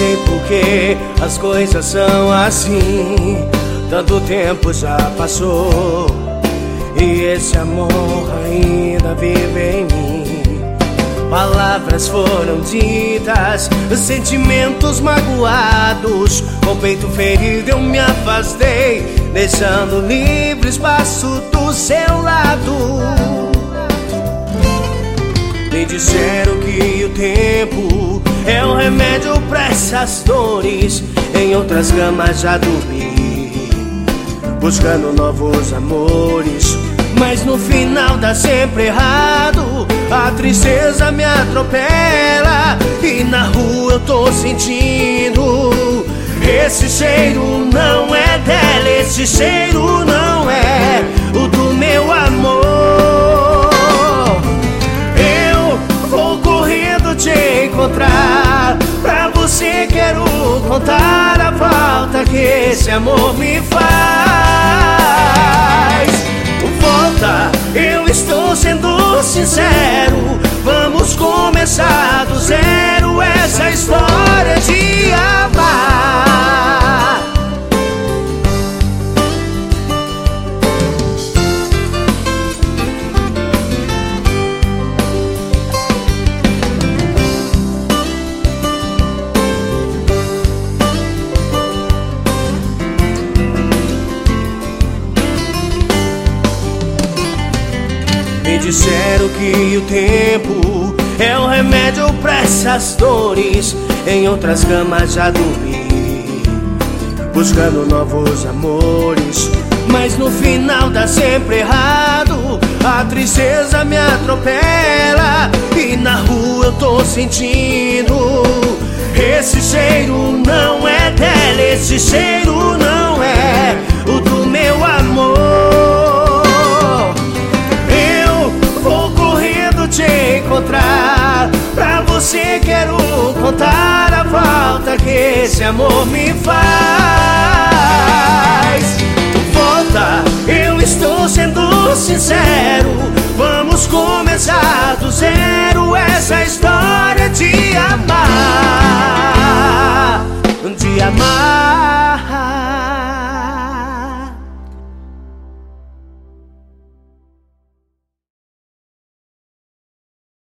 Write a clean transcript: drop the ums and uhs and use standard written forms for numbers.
sei por que as coisas são assim. Tanto tempo já passou e esse amor ainda vive em mim. Palavras foram ditas, sentimentos magoados. Com o peito ferido eu me afastei, deixando livre espaço do seu lado. Me disseram que o tempo é o remédio pra essas dores. Em outras camas já dormi, buscando novos amores, mas no final dá sempre errado. A tristeza me atropela e na rua eu tô sentindo. Esse cheiro não é dela, esse cheiro não é o do meu amor. Eu vou correndo te encontrar, pra você quero contar a falta que esse amor me faz. Volta, eu estou sendo sincero, vamos começar do zero essa história de amar. Me disseram que o tempo é o remédio pra essas dores. Em outras camas já dormi, buscando novos amores, mas no final dá sempre errado. A tristeza me atropela e na rua eu tô sentindo. Esse cheiro não é dela, esse cheiro não é o do meu amor. Te encontrar, pra você quero contar a falta que esse amor me faz.